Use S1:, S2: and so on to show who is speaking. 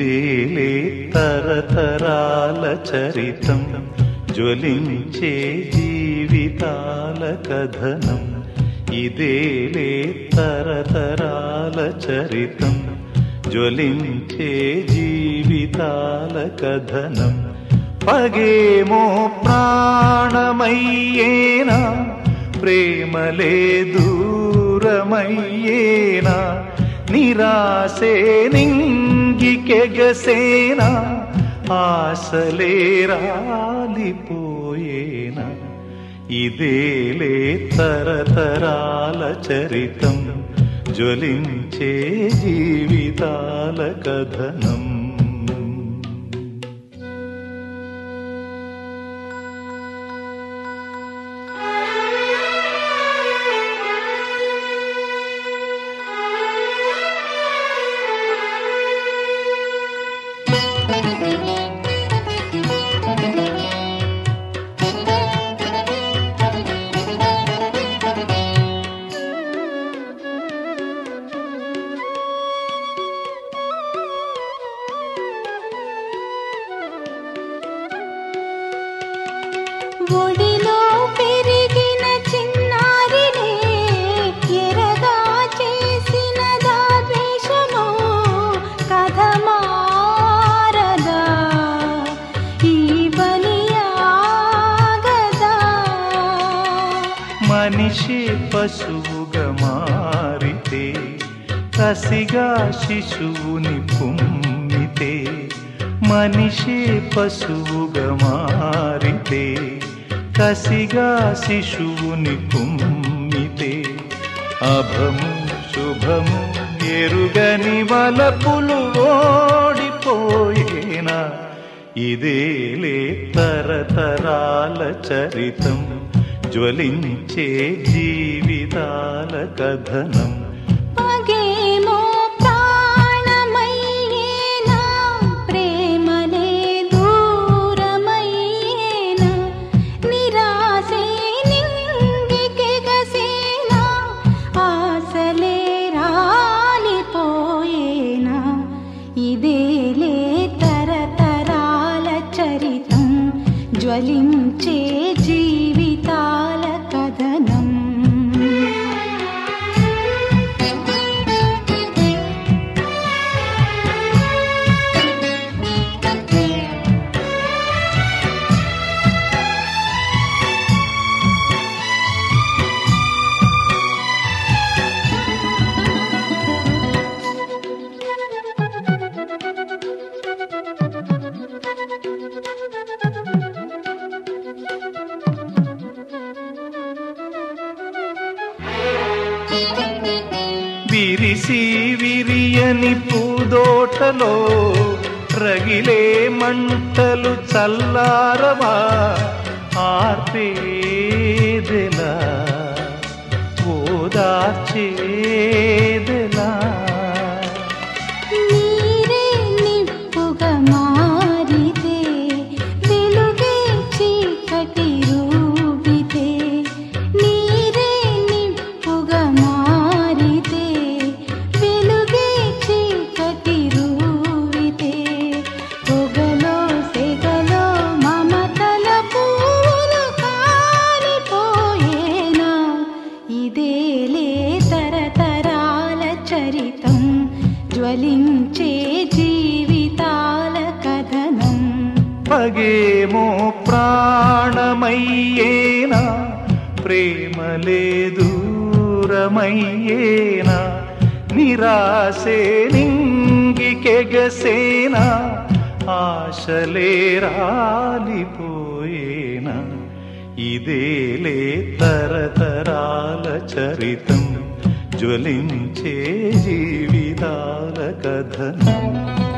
S1: ఇదేలే తరతరాల చరితం, జ్వలించే జీవితాల కథనం. ఇదేలే తరతరాల చరితం, జ్వలించే జీవితాల కథనం. పగేమో ప్రాణమయ్యేనా, ప్రేమలే దూరమయ్యేనా, నిరాశే నింగికెగసేనా, ఆశలే రాలిపోయేనా. ఇదేలే తరతరాల చరితం, జ్వలించే జీవితాల కథనం.
S2: ఒడిలో పెరిగిన చిన్నారినే ఎరగా చేసిన ద్వేషమో కథ మారదా, ఈ బలియాగదా.
S1: మనిషి పశువుగా మారితే, కసిగా శిశువుని పుమ్మితే. మనిషి పశువుగా మారితే, కసిగా శిశువుని కుమ్మితే. అభము శుభము ఎరుగని వలపులు ఓడిపోయేనా. ఇదేలే తరతరాల చరితం, జ్వలించే జీవితాల కథనం.
S2: పగేమో ప్రాణమయ్యేనా, ప్రేమలే దూరమయ్యేనా, నిరాశే నింగికెగసేనా, ఆశలే రాలిపోయేనా. ఇదేలే తరతరాల చరితం, జ్వలించే జీవితాల కథనం.
S1: విరిసి విరియని పూదోటలో రగిలే మంటలు చల్లారవా, ఆర్పేదెలా ఓదార్చేదెలా.
S2: నీరే నిప్పుగా మారితే, వెలుగే చీకటి రూపితే. నీరే నిప్పుగా మారితే, వెలుగే చీకటి రూపితే. పొగలో సెగలో మమతల పూలు కాలిపోయేనా. ఇదేలే తరతరాల చరితం, జ్వలించే జీవితాల కథనం.
S1: పగేమో ప్రాణమయ్యేనా, ప్రేమలే దూరమయ్యేనా, నిరాశే నింగికెగసేనా, ఆశలే రాలిపోయేనా. ఇదేలే తరతరాల చరితం, జ్వలించే జీవితాల కథనం.